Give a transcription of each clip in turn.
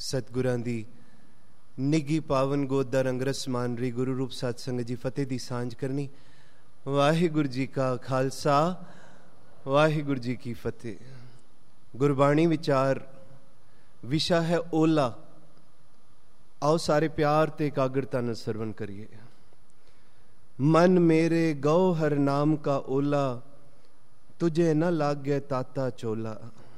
सतगुरां दी निगी पावन गोद दा रंगरस मान रही गुरु रूप साध संगत जी फतेह दी सांझ करनी। वाहिगुरु जी का खालसा वाहिगुरु जी की फतेह। गुरबाणी विचार विशा है ओला। आओ सारे प्यार ते एकाग्रता न सरवण करिए। मन मेरे गौहर नाम का ओला, तुझे न लागे ताता चोला।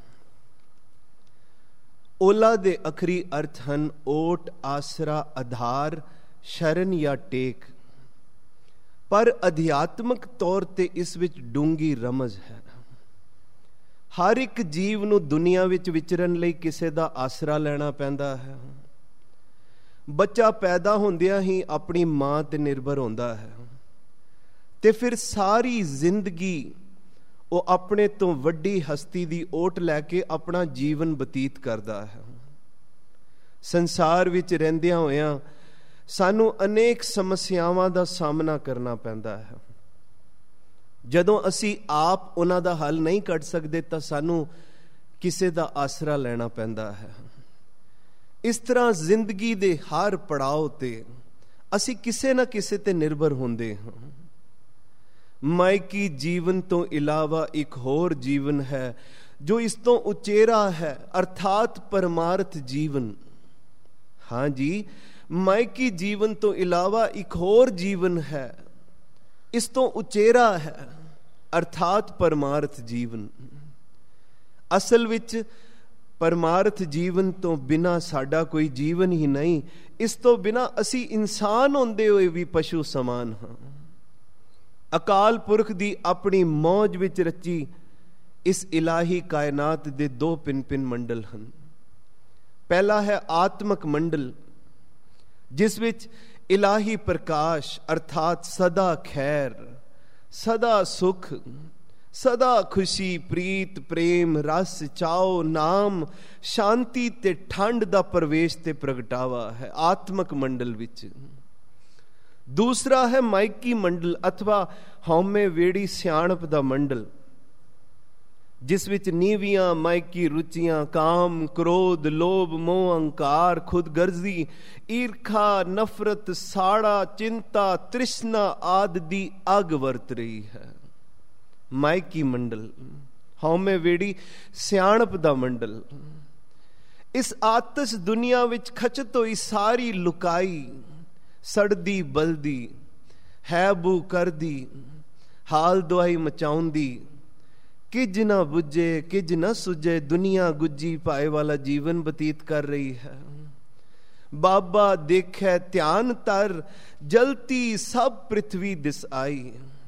ओला दे अखरी अर्थ ਹਨ ओट, आसरा, आधार, शरण या टेक। पर अध्यात्मक तौर ते इस विच डूंगी रमज है। हर एक जीव नूं दुनिया विच विचरण लई किसे दा आसरा लेना पैंदा है। बच्चा पैदा होंदियां ही अपनी मां ते निर्भर होंदा है ते फिर सारी जिंदगी वो अपने तो वड्डी हस्ती दी ओट लैके अपना जीवन बतीत करता है। संसार विच रहिंदियां होइयां सानू अनेक समस्यावां दा सामना करना पैंदा है। जदों असी आप उन्हां दा हल नहीं कढ सकदे तां सानू किसे दा आसरा लेना पैंदा है। इस तरह जिंदगी दे हर पड़ाव ते असी किसे ना किसे ते निर्भर होंदे हां। मायकी जीवन तो इलावा एक होर जीवन है जो इस तो उचेरा है, अर्थात परमार्थ जीवन। हाँ जी, मायकी जीवन तो इलावा एक होर जीवन है, इस तो उचेरा है, अर्थात परमार्थ जीवन। असल विच परमार्थ जीवन तो बिना साडा कोई जीवन ही नहीं। इस तो बिना असी इंसान होंदे होए भी पशु समान हाँ। अकाल पुरख दी अपनी मौज विच रची इस इलाही कायनात दे दो पिन पिन मंडल हैं। पहला है आत्मक मंडल, जिस विच इलाही प्रकाश अर्थात सदा खैर, सदा सुख, सदा खुशी, प्रीत, प्रेम, रस, चाओ, नाम, शांति ते ठंड दा प्रवेश ते प्रगटावा है आत्मक मंडल विच। दूसरा है मायकी मंडल अथवा हौमे वेड़ी सियाणप दा मंडल, जिस विच नीवियां मायकी रुचियां, काम, क्रोध, लोभ, मोह, अहंकार, खुदगर्जी, ईर्खा, नफरत, साड़ा, चिंता, तृष्णा आदि दी अग वरत रही है। मायकी मंडल, हौमे वेड़ी सियाणप दा मंडल। इस आतश दुनिया विच खचत होई सारी लुकाई, सड़दी बलदी, है बू करदी, हाल दुआई मचाउंदी, किज ना बुझे किज ना सुझे, दुनिया गुज्जी पाए वाला जीवन बतीत कर रही है। बाबा देखे ध्यान तर, जलती सब पृथ्वी दिस आई।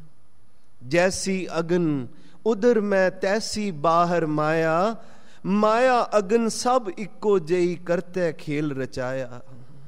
जैसी अगन उधर मैं तैसी बाहर माया, माया अगन सब इक्को जई करते खेल रचाया।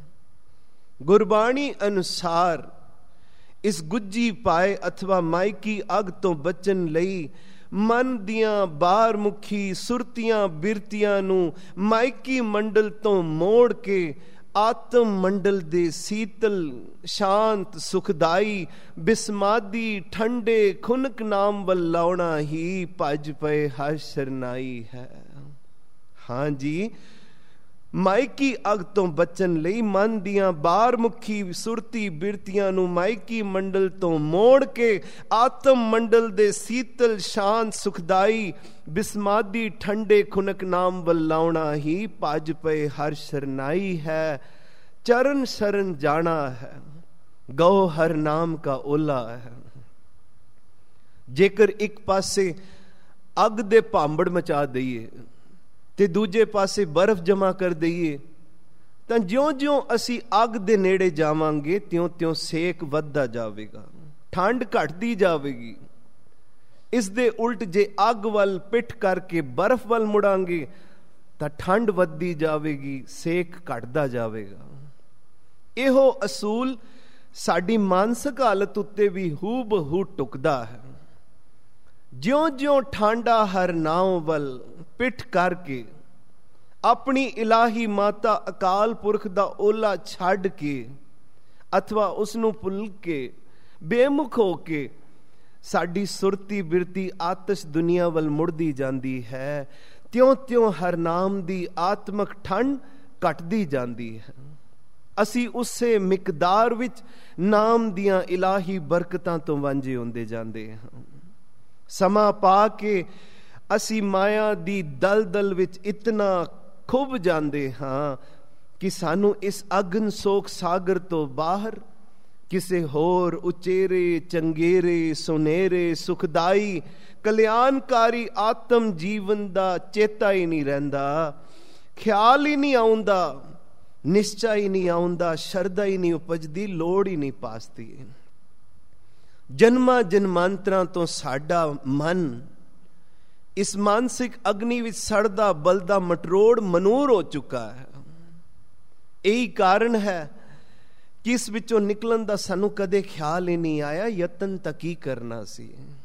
गुरबाणी अनुसार इस गुज्जी पाए अथवा मायकी अग तो बचन लई मन दियां बार मुखी सुरतियां बिरतियां नू मायकी मंडल तो मोड़ के आत्म मंडल दे शीतल, शांत, सुखदाई, बिस्मादी, ठंडे खुनक नाम वल लाउणा ही भज पए हर शरनाई है। हाँ जी, मायकी अग तो बचन लई मन दियां बार मुखी सुरती बिरतियां नू मायकी मंडल तो मोड़ के आत्म मंडल दे शीतल, शांत, सुखदाई, बिस्मादी, ठंडे खुनक नाम वल लाउणा ही भज पए हर शरनाई है। चरण शरण जाना है, गौ हर नाम का ओला है। जेकर एक पासे अग दे भांबड़ मचा दईए ते दूजे पासे बर्फ जमा कर दईए तां ज्यों-ज्यों असी अग दे नेड़े जावांगे त्यों-त्यों सेक वधदा जावेगा, ठंड घटदी जावेगी। इस दे उल्ट जे अग वल पिठ करके बर्फ वल मुड़ांगे तां ठंड वधदी जावेगी, सेक घटदा जावेगा। इहो असूल साडी मानसिक हालत उत्ते भी हूबहू टुकदा है। ज्यों-ज्यों ठांडा हर नाव वल पिठ करके अपनी इलाही माता अकाल पुरख दा ओला छड़ के अथवा उसनू भुल के बेमुख हो के साडी सुरती बिरती आतश दुनिया वल मुड़दी जांदी है, त्यों त्यों हर नाम दी आत्मक ठंड ਘਟਦੀ ਜਾਂਦੀ ਹੈ। ਅਸੀਂ ਉਸੇ ਮਿਕਦਾਰ ਵਿੱਚ ਨਾਮ ਦੀਆਂ ਇਲਾਹੀ ਬਰਕਤਾਂ ਤੋਂ ਵਾਂਝੇ ਹੁੰਦੇ ਜਾਂਦੇ ਹਾਂ। ਸਮਾਂ ਪਾ ਕੇ ਅਸੀਂ ਮਾਇਆ ਦੀ ਦਲਦਲ ਵਿੱਚ ਇਤਨਾ ਖੁੱਭ ਜਾਂਦੇ ਹਾਂ ਕਿ ਸਾਨੂੰ ਇਸ ਅਗਨ ਸੋਕ ਸਾਗਰ ਤੋਂ ਬਾਹਰ ਕਿਸੇ ਹੋਰ ਉਚੇਰੇ, ਚੰਗੇਰੇ, ਸੁਨਹਿਰੇ, ਸੁਖਦਾਈ, ਕਲਿਆਣਕਾਰੀ ਆਤਮ ਜੀਵਨ ਦਾ ਚੇਤਾ ਹੀ ਨਹੀਂ ਰਹਿੰਦਾ, ਖਿਆਲ ਹੀ ਨਹੀਂ ਆਉਂਦਾ, ਨਿਸ਼ਚਾ ਹੀ ਨਹੀਂ ਆਉਂਦਾ, ਸ਼ਰਧਾ ਹੀ ਨਹੀਂ ਉਪਜਦੀ, ਲੋੜ ਹੀ ਨਹੀਂ ਪਾਸਦੀ। ਜਨਮਾਂ ਜਨਮਾਂਤਰਾਂ ਤੋਂ ਸਾਡਾ ਮਨ ਇਸ ਮਾਨਸਿਕ ਅਗਨੀ ਵਿੱਚ ਸੜਦਾ ਬਲਦਾ ਮਟਰੋੜ ਮਨੂਰ ਹੋ ਚੁੱਕਾ ਹੈ। ਇਹੀ ਕਾਰਨ ਹੈ ਕਿ ਇਸ ਵਿੱਚੋਂ ਨਿਕਲਣ ਦਾ ਸਾਨੂੰ ਕਦੇ ਖਿਆਲ ਹੀ ਨਹੀਂ ਆਇਆ, ਯਤਨ ਤਾਂ ਕੀ ਕਰਨਾ ਸੀ।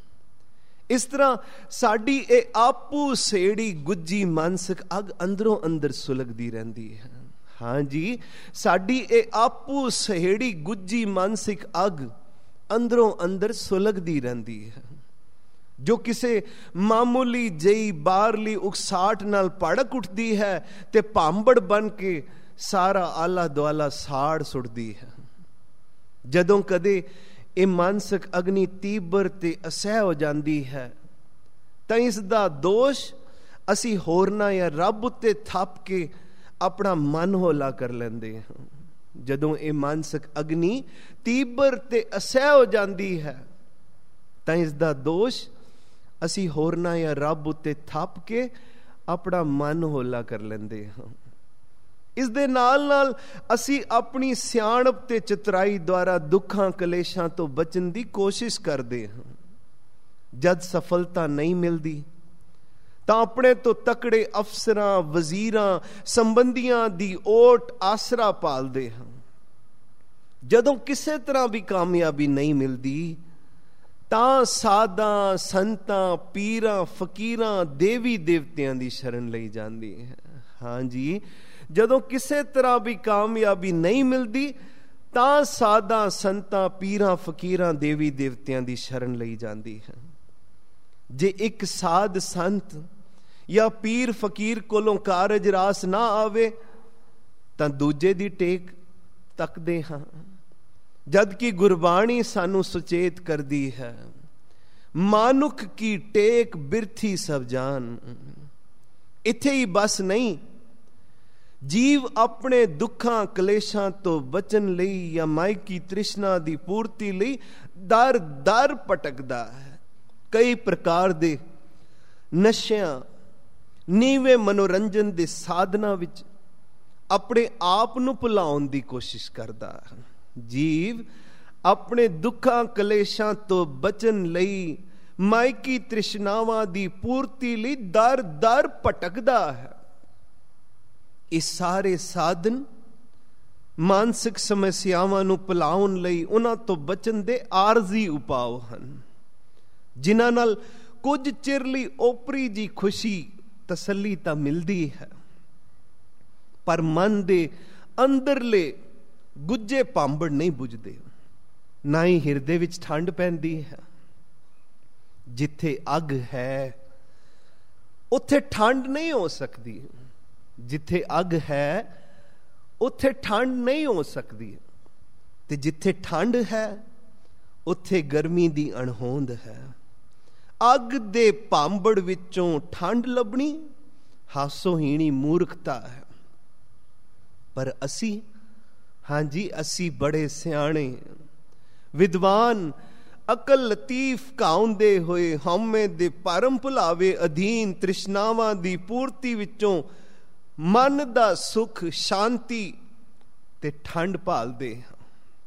ਇਸ ਤਰ੍ਹਾਂ ਸਾਡੀ ਇਹ ਆਪੂ ਸੇੜੀ ਗੁੱਜੀ ਮਾਨਸਿਕ ਅਗ ਅੰਦਰੋਂ ਅੰਦਰ ਸੁਲਗਦੀ ਰਹਿੰਦੀ ਹੈ। ਹਾਂਜੀ, ਸਾਡੀ ਇਹ ਆਪੂ ਸਹੇੜੀ ਗੁੱਜੀ ਮਾਨਸਿਕ ਅਗ ਅੰਦਰੋਂ ਅੰਦਰ ਸੁਲਗਦੀ ਰਹਿੰਦੀ ਹੈ, ਜੋ ਕਿਸੇ ਮਾਮੂਲੀ ਜਿਹੀ ਬਾਹਰਲੀ ਉਕਸਾਹਟ ਨਾਲ ਭੜਕ ਉੱਠਦੀ ਹੈ ਤੇ ਭਾਂਬੜ ਬਣ ਕੇ ਸਾਰਾ ਆਲਾ ਦੁਆਲਾ ਸਾੜ ਸੁੱਟਦੀ ਹੈ। ਜਦੋਂ ਕਦੇ ਇਹ ਮਾਨਸਿਕ ਅਗਨੀ ਤੀਬਰ ਤੇ ਅਸਹਿ ਹੋ ਜਾਂਦੀ ਹੈ ਤਾਂ ਇਸ ਦਾ ਦੋਸ਼ ਅਸੀਂ ਹੋਰਨਾਂ ਜਾਂ ਰੱਬ ਉੱਤੇ ਥੱਪ ਕੇ ਆਪਣਾ ਮਨ ਹੌਲਾ ਕਰ ਲੈਂਦੇ ਹਾਂ। ਜਦੋਂ ਇਹ ਮਾਨਸਿਕ ਅਗਨੀ ਤੀਬਰ ਤੇ ਅਸਹਿ ਹੋ ਜਾਂਦੀ ਹੈ ਤਾਂ ਇਸ ਦਾ ਦੋਸ਼ ਅਸੀਂ ਹੋਰਨਾਂ ਜਾਂ ਰੱਬ ਉੱਤੇ ਥੱਪ ਕੇ ਆਪਣਾ ਮਨ ਹੌਲਾ ਕਰ ਲੈਂਦੇ ਹਾਂ। ਇਸ ਦੇ ਨਾਲ ਨਾਲ ਅਸੀਂ ਆਪਣੀ ਸਿਆਣਪ ਤੇ ਚਤੁਰਾਈ ਦੁਆਰਾ ਦੁੱਖਾਂ ਕਲੇਸ਼ਾਂ ਤੋਂ ਬਚਣ ਦੀ ਕੋਸ਼ਿਸ਼ ਕਰਦੇ ਹਾਂ। ਜਦ ਸਫਲਤਾ ਨਹੀਂ ਮਿਲਦੀ ਤਾਂ ਆਪਣੇ ਤੋਂ ਤਕੜੇ ਅਫਸਰਾਂ, ਵਜ਼ੀਰਾਂ, ਸੰਬੰਧੀਆਂ ਦੀ ਓਟ ਆਸਰਾ ਪਾਲਦੇ ਹਾਂ। ਜਦੋਂ ਕਿਸੇ ਤਰ੍ਹਾਂ ਵੀ ਕਾਮਯਾਬੀ ਨਹੀਂ ਮਿਲਦੀ ਤਾਂ ਸਾਧਾਂ, ਸੰਤਾਂ, ਪੀਰਾਂ, ਫਕੀਰਾਂ, ਦੇਵੀ ਦੇਵਤਿਆਂ ਦੀ ਸ਼ਰਨ ਲਈ ਜਾਂਦੀ ਹੈ। ਹਾਂਜੀ, ਜਦੋਂ ਕਿਸੇ ਤਰ੍ਹਾਂ ਵੀ ਕਾਮਯਾਬੀ ਨਹੀਂ ਮਿਲਦੀ ਤਾਂ ਸਾਧਾਂ, ਸੰਤਾਂ, ਪੀਰਾਂ, ਫਕੀਰਾਂ, ਦੇਵੀ ਦੇਵਤਿਆਂ ਦੀ ਸ਼ਰਨ ਲਈ ਜਾਂਦੀ ਹੈ। ਜੇ ਇੱਕ ਸਾਧ ਸੰਤ ਜਾਂ ਪੀਰ ਫਕੀਰ ਕੋਲੋਂ ਕਾਰਜ ਰਾਸ ਨਾ ਆਵੇ ਤਾਂ ਦੂਜੇ ਦੀ ਟੇਕ ਤੱਕਦੇ ਹਾਂ, ਜਦ ਕਿ ਗੁਰਬਾਣੀ ਸਾਨੂੰ ਸੁਚੇਤ ਕਰਦੀ ਹੈ, ਮਾਨੁਖ ਕੀ ਟੇਕ ਬਿਰਥੀ ਸਭ ਜਾਨ। ਇੱਥੇ ਹੀ ਬਸ ਨਹੀਂ, ਜੀਵ ਆਪਣੇ ਦੁੱਖਾਂ ਕਲੇਸ਼ਾਂ ਤੋਂ ਬਚਣ ਲਈ ਜਾਂ ਮਾਇਕੀ ਤ੍ਰਿਸ਼ਨਾ ਦੀ ਪੂਰਤੀ ਲਈ ਦਰ ਦਰ ਭਟਕਦਾ ਹੈ। ਕਈ ਪ੍ਰਕਾਰ ਦੇ ਨਸ਼ਿਆਂ, ਨੀਵੇਂ ਮਨੋਰੰਜਨ ਦੇ ਸਾਧਨਾਂ ਵਿੱਚ ਆਪਣੇ ਆਪ ਨੂੰ ਭੁਲਾਉਣ ਦੀ ਕੋਸ਼ਿਸ਼ ਕਰਦਾ ਹੈ। ਜੀਵ ਆਪਣੇ ਦੁੱਖਾਂ ਕਲੇਸ਼ਾਂ ਤੋਂ ਬਚਣ ਲਈ, ਮਾਇਕੀ ਤ੍ਰਿਸ਼ਨਾਵਾਂ ਦੀ ਪੂਰਤੀ ਲਈ ਦਰ ਦਰ ਭਟਕਦਾ ਹੈ। ਇਹ ਸਾਰੇ ਸਾਧਨ ਮਾਨਸਿਕ ਸਮੱਸਿਆਵਾਂ ਨੂੰ ਭੁਲਾਉਣ ਲਈ, ਉਹਨਾਂ ਤੋਂ ਬਚਣ ਦੇ ਆਰਜ਼ੀ ਉਪਾਅ ਹਨ, ਜਿਨ੍ਹਾਂ ਨਾਲ ਕੁਝ ਚਿਰ ਲਈ ਓਪਰੀ ਜੀ ਖੁਸ਼ੀ, ਤਸੱਲੀ ਤਾਂ ਮਿਲਦੀ ਹੈ, ਪਰ ਮਨ ਦੇ ਅੰਦਰਲੇ ਗੁੱਜੇ ਭਾਂਬੜ ਨਹੀਂ ਬੁਝਦੇ, ਨਾ ਹੀ ਹਿਰਦੇ ਵਿੱਚ ਠੰਡ ਪੈਂਦੀ ਹੈ। ਜਿੱਥੇ ਅੱਗ ਹੈ ਉੱਥੇ ਠੰਡ ਨਹੀਂ ਹੋ ਸਕਦੀ, ਜਿੱਥੇ ਅੱਗ ਹੈ ਉੱਥੇ ਠੰਡ ਨਹੀਂ ਹੋ ਸਕਦੀ, ਤੇ ਜਿੱਥੇ ਠੰਡ ਹੈ ਉੱਥੇ ਗਰਮੀ ਦੀ ਅਣਹੋਂਦ ਹੈ। ਅੱਗ ਦੇ ਭਾਂਬੜ ਵਿੱਚੋਂ ਠੰਡ ਲੱਭਣੀ ਹਾਸੋਹੀਣੀ ਮੂਰਖਤਾ ਹੈ। ਪਰ ਅਸੀਂ, ਹਾਂਜੀ, ਅਸੀਂ ਬੜੇ ਸਿਆਣੇ ਵਿਦਵਾਨ, ਅਕਲ ਲਤੀਫ ਕਾਉਂਦੇ ਹੋਏ ਹਉਮੈ ਦੇ ਭਰਮ ਭੁਲਾਵੇ ਅਧੀਨ ਤ੍ਰਿਸ਼ਨਾਵਾਂ ਦੀ ਪੂਰਤੀ ਵਿੱਚੋਂ ਮਨ ਦਾ ਸੁਖ, ਸ਼ਾਂਤੀ ਤੇ ਠੰਡ ਭਾਲਦੇ ਹਾਂ।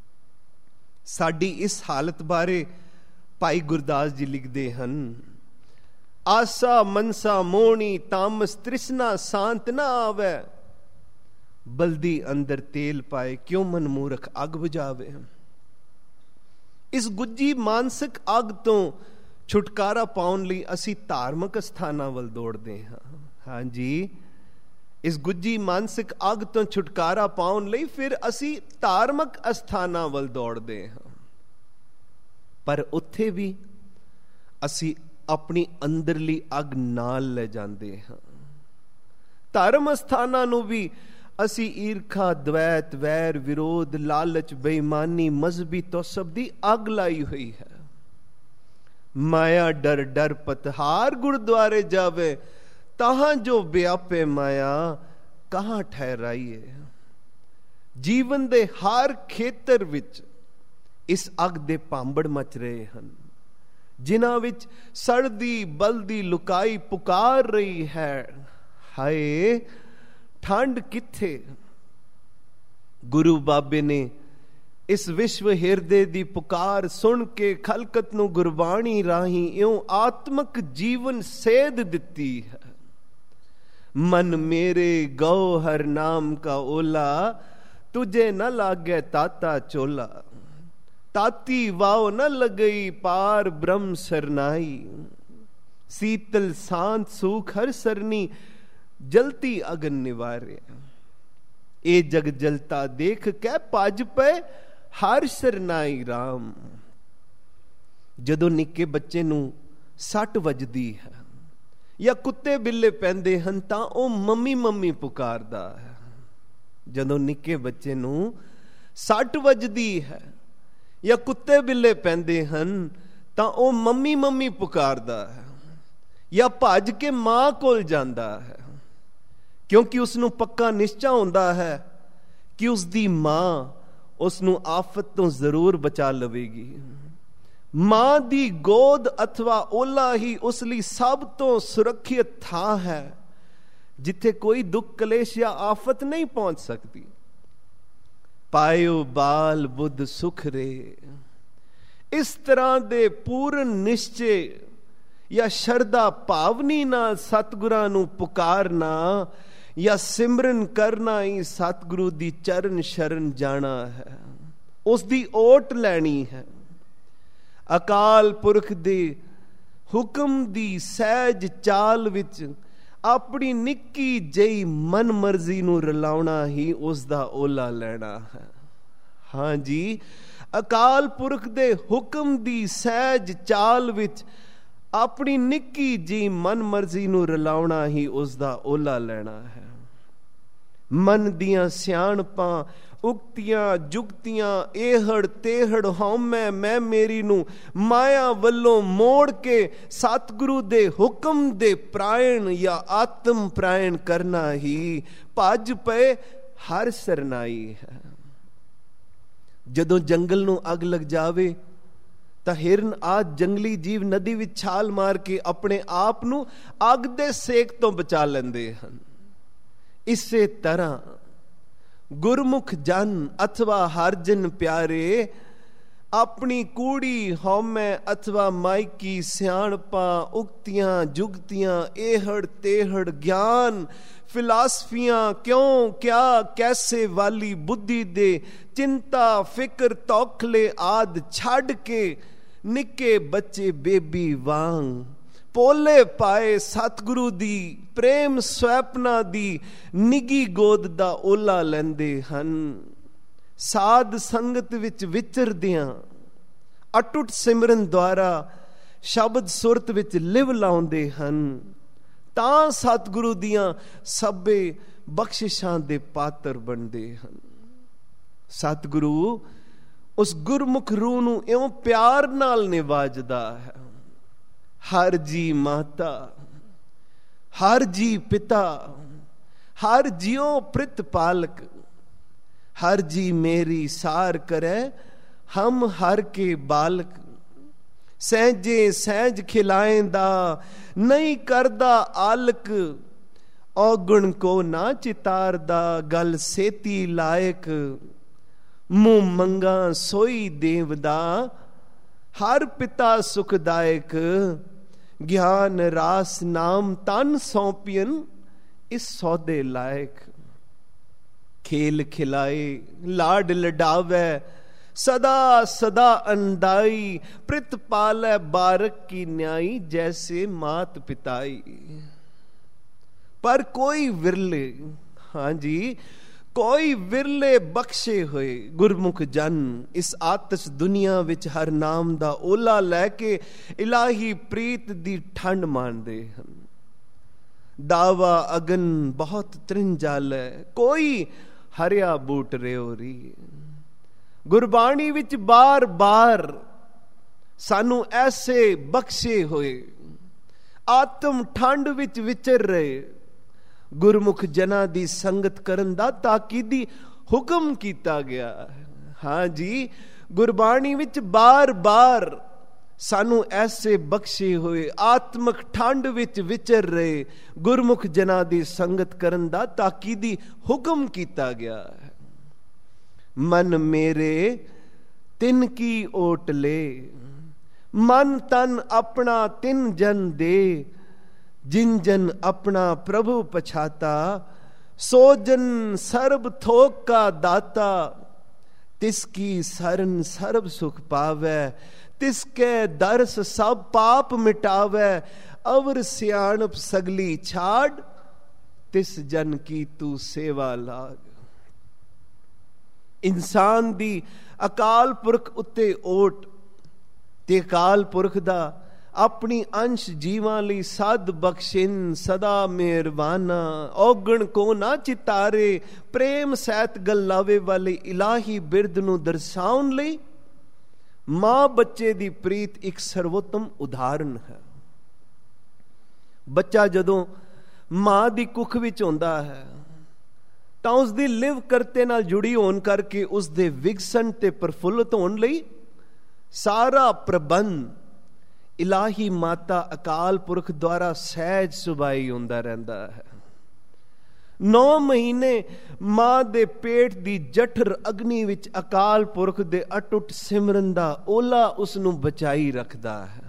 ਸਾਡੀ ਇਸ ਹਾਲਤ ਬਾਰੇ ਭਾਈ ਗੁਰਦਾਸ ਜੀ ਲਿਖਦੇ ਹਨ, ਆਸਾ ਮਨਸਾ ਮੋਹਣੀ ਤਾਮਸ ਤ੍ਰਿਸ਼ਨਾ ਸ਼ਾਂਤ ਨਾ ਆਵੇ, ਬਲਦੀ ਅੰਦਰ ਤੇਲ ਪਾਏ ਕਿਉਂ ਮਨ ਮੂਰਖ ਅੱਗ ਬੁਝਾਵੇ। ਇਸ ਗੁੱਜੀ ਮਾਨਸਿਕ ਅੱਗ ਤੋਂ ਛੁਟਕਾਰਾ ਪਾਉਣ ਲਈ ਅਸੀਂ ਧਾਰਮਿਕ ਸਥਾਨਾਂ ਵੱਲ ਦੌੜਦੇ ਹਾਂ। ਹਾਂਜੀ, ਇਸ ਗੁੱਜੀ ਮਾਨਸਿਕ ਅੱਗ ਤੋਂ ਛੁਟਕਾਰਾ ਪਾਉਣ ਲਈ ਫਿਰ ਅਸੀਂ ਧਾਰਮਿਕ ਅਸਥਾਨਾਂ ਵੱਲ ਦੌੜਦੇ ਹਾਂ, ਪਰ ਉੱਥੇ ਵੀ ਅਸੀਂ ਆਪਣੀ ਅੰਦਰਲੀ ਅੱਗ ਨਾਲ ਲੈ ਜਾਂਦੇ ਹਾਂ। ਧਰਮ ਅਸਥਾਨਾਂ ਨੂੰ ਵੀ ਅਸੀਂ ਈਰਖਾ, ਦਵੈਤ, ਵੈਰ, ਵਿਰੋਧ, ਲਾਲਚ, ਬੇਈਮਾਨੀ, ਮਜ਼ਹਬੀ ਤੌਸਬ ਦੀ ਅੱਗ ਲਾਈ ਹੋਈ ਹੈ। ਮਾਇਆ ਡਰ ਡਰ ਪਤਹਾਰ ਗੁਰਦੁਆਰੇ ਜਾਵੇ, ਤਾਹਾਂ ਜੋ ਵਿਆਪੇ ਮਾਇਆ ਕਹਾਂ ਠਹਿਰਾਈਏ। ਜੀਵਨ ਦੇ ਹਰ ਖੇਤਰ ਵਿੱਚ ਇਸ ਅੱਗ ਦੇ ਭਾਂਬੜ ਮਚ ਰਹੇ ਹਨ, ਜਿਨ੍ਹਾਂ ਵਿੱਚ ਸੜਦੀ ਬਲਦੀ ਲੁਕਾਈ ਪੁਕਾਰ ਰਹੀ ਹੈ, ਹਾਏ ਠੰਡ ਕਿੱਥੇ। ਗੁਰੂ ਬਾਬੇ ਨੇ ਇਸ ਵਿਸ਼ਵ ਹਿਰਦੇ ਦੀ ਪੁਕਾਰ ਸੁਣ ਕੇ ਖਲਕਤ ਨੂੰ ਗੁਰਬਾਣੀ ਰਾਹੀਂ ਇਉਂ ਆਤਮਕ ਜੀਵਨ ਸੇਧ ਦਿੱਤੀ ਹੈ। ਮਨ ਮੇਰੇ ਗੌਹਰ ਨਾਮ ਕਾ ਓਲਾ, ਤੁਝੇ न लागे ताता चोला। ताती वाव न लगई पार ब्रह्म सरनाई। शीतल शांत सुख हर सरनी, जलती अगन निवारे। ए जग जलता देख कै पज पे हर सरनाई राम। ਜਦੋਂ ਨਿੱਕੇ ਬੱਚੇ ਨੂੰ ਸੱਟ ਵੱਜਦੀ ਹੈ ਜਾਂ ਕੁੱਤੇ ਬਿੱਲੇ ਪੈਂਦੇ ਹਨ ਤਾਂ ਉਹ ਮੰਮੀ ਮੰਮੀ ਪੁਕਾਰਦਾ ਹੈ। ਜਦੋਂ ਨਿੱਕੇ ਬੱਚੇ ਨੂੰ ਸੱਟ ਵੱਜਦੀ ਹੈ ਜਾਂ ਕੁੱਤੇ ਬਿੱਲੇ ਪੈਂਦੇ ਹਨ ਤਾਂ ਉਹ ਮੰਮੀ ਮੰਮੀ ਪੁਕਾਰਦਾ ਹੈ ਜਾਂ ਭੱਜ ਕੇ ਮਾਂ ਕੋਲ ਜਾਂਦਾ ਹੈ, ਕਿਉਂਕਿ ਉਸ ਨੂੰ ਪੱਕਾ ਨਿਸ਼ਚਾ ਹੁੰਦਾ ਹੈ ਕਿ ਉਸ ਦੀ ਮਾਂ ਉਸ ਨੂੰ ਆਫਤ ਤੋਂ ਜ਼ਰੂਰ ਬਚਾ ਲਵੇਗੀ। ਮਾਂ ਦੀ ਗੋਦ ਅਥਵਾ ਓਲਾ ਹੀ ਉਸ ਲਈ ਸਭ ਤੋਂ ਸੁਰੱਖਿਅਤ ਥਾਂ ਹੈ, ਜਿੱਥੇ ਕੋਈ ਦੁੱਖ ਕਲੇਸ਼ ਜਾਂ ਆਫਤ ਨਹੀਂ ਪਹੁੰਚ ਸਕਦੀ। ਪਾਇਓ ਬਾਲ ਬੁੱਧ ਸੁਖ ਰੇ। ਇਸ ਤਰ੍ਹਾਂ ਦੇ ਪੂਰਨ ਨਿਸ਼ਚੇ ਜਾਂ ਸ਼ਰਧਾ ਭਾਵਨੀ ਨਾਲ ਸਤਿਗੁਰਾਂ ਨੂੰ ਪੁਕਾਰਨਾ ਜਾਂ ਸਿਮਰਨ ਕਰਨਾ ਹੀ ਸਤਿਗੁਰੂ ਦੀ ਚਰਨ ਸ਼ਰਨ ਜਾਣਾ ਹੈ, ਉਸ ਦੀ ਓਟ ਲੈਣੀ ਹੈ। ਅਕਾਲ ਪੁਰਖ ਦੇ ਹੁਕਮ ਦੀ ਸਹਿਜ ਚਾਲ ਵਿੱਚ ਆਪਣੀ ਨਿੱਕੀ ਜਿਹੀ ਮਨ ਮਰਜ਼ੀ ਨੂੰ ਰਲਾਉਣਾ ਹੀ ਉਸ ਦਾ ਓਲਾ ਲੈਣਾ ਹੈ। ਹਾਂਜੀ, ਅਕਾਲ ਪੁਰਖ ਦੇ ਹੁਕਮ ਦੀ ਸਹਿਜ ਚਾਲ ਵਿੱਚ ਆਪਣੀ ਨਿੱਕੀ ਜਿਹੀ ਮਨ ਮਰਜ਼ੀ ਨੂੰ ਰਲਾਉਣਾ ਹੀ ਉਸ ਦਾ ਓਲਾ ਲੈਣਾ ਹੈ। ਮਨ ਦੀਆਂ ਸਿਆਣਪਾਂ, ਉਕਤੀਆਂ, ਜੁਗਤੀਆਂ, ਇਹੜ ਤੇਹੜ, ਹਉਮੈ ਮੈਂ ਮੇਰੀ ਨੂੰ ਮਾਇਆ ਵੱਲੋਂ ਮੋੜ ਕੇ ਸਤਿਗੁਰੂ ਦੇ ਹੁਕਮ ਦੇ ਪ੍ਰਾਇਣ ਜਾਂ ਆਤਮ ਪ੍ਰਾਇਣ ਕਰਨਾ ਹੀ ਭੱਜ ਪਏ ਹਰ ਸਰਨਾਈ ਹੈ। ਜਦੋਂ ਜੰਗਲ ਨੂੰ ਅੱਗ ਲੱਗ ਜਾਵੇ ਤਾਂ ਹਿਰਨ ਆਦਿ ਜੰਗਲੀ ਜੀਵ ਨਦੀ ਵਿੱਚ ਛਾਲ ਮਾਰ ਕੇ ਆਪਣੇ ਆਪ ਨੂੰ ਅੱਗ ਦੇ ਸੇਕ ਤੋਂ ਬਚਾ ਲੈਂਦੇ ਹਨ। ਇਸੇ ਤਰ੍ਹਾਂ ਗੁਰਮੁਖ ਜਨ ਅਥਵਾ ਹਰਜਨ ਪਿਆਰੇ ਆਪਣੀ ਕੂੜੀ ਹਉਮੈ ਅਥਵਾ ਮਾਇਕੀ ਸਿਆਣਪਾਂ, ਉਕਤੀਆਂ, ਜੁਗਤੀਆਂ, ਇਹੜ ਤੇਹੜ, ਗਿਆਨ, ਫਿਲਾਸਫੀਆਂ, ਕਿਉਂ, ਕਿਆ, ਕੈਸੇ ਵਾਲੀ ਬੁੱਧੀ ਦੇ ਚਿੰਤਾ, ਫਿਕਰ, ਤੌਖਲੇ ਆਦਿ ਛੱਡ ਕੇ ਨਿੱਕੇ ਬੱਚੇ ਬੇਬੀ ਵਾਂਗ ਪੋਲੇ ਪਾਏ ਸਤਿਗੁਰੂ ਦੀ ਪ੍ਰੇਮ ਸਵੈਪਨਾ ਦੀ ਨਿੱਗੀ ਗੋਦ ਦਾ ਓਲਾ ਲੈਂਦੇ ਹਨ। ਸਾਧ ਸੰਗਤ ਵਿੱਚ ਵਿਚਰਦਿਆਂ ਅਟੁੱਟ ਸਿਮਰਨ ਦੁਆਰਾ ਸ਼ਬਦ ਸੁਰਤ ਵਿੱਚ ਲਿਵ ਲਾਉਂਦੇ ਹਨ ਤਾਂ ਸਤਿਗੁਰੂ ਦੀਆਂ ਸਭੇ ਬਖਸ਼ਿਸ਼ਾਂ ਦੇ ਪਾਤਰ ਬਣਦੇ ਹਨ। ਸਤਿਗੁਰੂ ਉਸ ਗੁਰਮੁਖ ਰੂਹ ਨੂੰ ਇਉਂ ਪਿਆਰ ਨਾਲ ਨਿਵਾਜਦਾ ਹੈ। ਹਰ ਜੀ ਮਾਤਾ, ਹਰ ਜੀ ਪਿਤਾ, ਹਰ ਜਿਉ ਪ੍ਰਿਤ ਪਾਲਕ, हर जी मेरी सार करे हम हर के बालक। सहजे सहज खिलाएंदा नहीं करदा आलक, औगुण को ना चितारदा गल सेती लायक। मुंह मंगा सोई देवदा हर पिता सुखदायक। ज्ञान रास नाम तन सौंपियन इस सौदे लायक। खेल खिलाए लाड लडावे सदा सदा अंदाई। प्रित पाले बारक की न्याई जैसे मात पिताई। पर कोई विरले, हाँ जी, कोई विरले बख्शे हुए गुरमुख जन इस आतश दुनिया विच हर नाम दा ओला लैके इलाही प्रीत दी ठंड मानदे हन। दावा अगन बहुत त्रिंजाल है, कोई हरिया बूट रेओरी। गुरबाणी विच बार बार सानू ऐसे बख्शे होए, आत्म ठंड विच विचर रहे गुरमुख जना दी संगत करन दा ताकीदी हुक्म कीता गया। हाँ जी, गुरबाणी विच बार बार सानू ऐसे बख्शे होए, आत्मक ठंड विच विचर रहे गुरमुख जना दी संगत करन दा ताकीदी हुक्म कीता गया है। मन मेरे तिन की ओट ले, मन तन अपना तिन जन दे, जिन जन अपना प्रभु पछाता, सो जन सर्ब थोक का दाता। तिसकी सरन सर्ब सुख पावै, तिसके दर्श सब पाप मिटावै। अवर सियाणप सगली छाड़, तिस जन की तू सेवा लाग। इंसान दी अकाल पुरख उत्ते ओट ते अकाल पुरख दा अपनी अंश जीवां लई सद बख्शिन सदा मेहरबाना। औगण को ना चितारे, प्रेम सैत गल्लावे वाले इलाही बिरद नूं दर्शाउण लई मां बच्चे दी प्रीत एक सर्वोत्तम उदाहरण है। बच्चा जदों मां दी कुख विच हुंदा है तां उस दी लिव करते नाल जुड़ी होण करके उस दे विकसन ते प्रफुल्लित होण लई सारा प्रबंध इलाही माता अकाल पुरख द्वारा सहज सुभाई हुंदा रहिंदा है। 9 महीने मां दे पेट दी जठर अग्नि विच अकाल पुरख दे अटुट सिमरन दा ओला उसनूं बचाई रखदा है।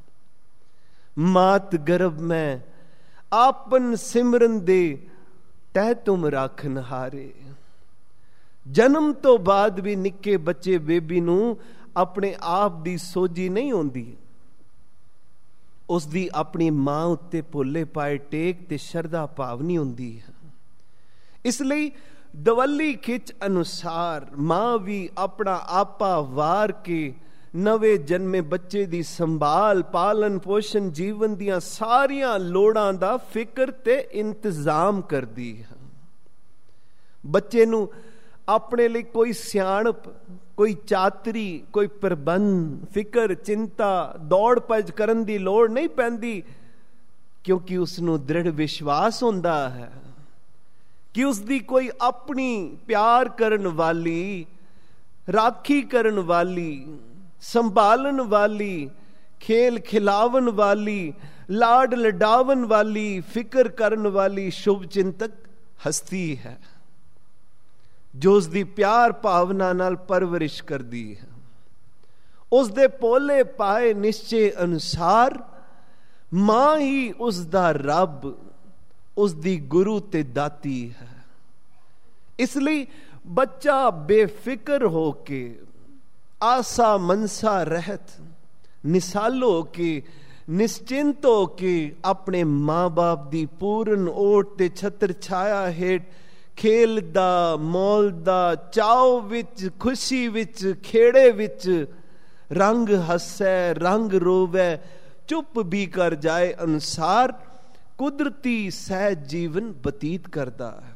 मात गर्भ में आपन सिमरन दे तह तुम राखन हारे। जन्म तो बाद भी निक्के बच्चे बेबी नूं अपने आप दी सोजी नहीं होंदी, उसदी अपनी मां उत्ते भोले पाए टेक ते शरदा भावनी हुंदी है। इसलिए दवल्ली खिच अनुसार मां भी अपना आपा वार के नवे जन्मे बच्चे दी संभाल पालन पोषण जीवन दियां सारियां लोड़ां दा फिक्र ते इंतजाम करदी है। बच्चे नूं अपने लिए कोई सियाणप, कोई चातरी, कोई प्रबंध, फिक्र, चिंता, दौड़ भज करन दी लोड़ नहीं पैंदी, क्योंकि उसनूं दृढ़ विश्वास हुंदा है कि उसदी कोई अपनी प्यार करन वाली, राखी करन वाली, संभालन वाली, खेल खिलावन वाली, लाड लडावन वाली, फिक्र करन वाली शुभ चिंतक हस्ती है जो उसदी प्यार भावना नाल परवरिश करदी है। उसदे पोले पाए निश्चय अनुसार मां ही उसदा रब, उसदी गुरु ते दाती है। इसलिए बच्चा बेफिक्र होके, आसा मनसा रहत, निसाल होके, निश्चिंत होके अपने मां बाप दी पूर्ण ओट ते छत्र छाया हेठ खेलदा मौलदा, चाव विच, खुशी विच, खेड़े विच रंग हसै रंग रोवै, चुप भी कर जाए अनुसार कुदरती सहज जीवन बतीत करदा है।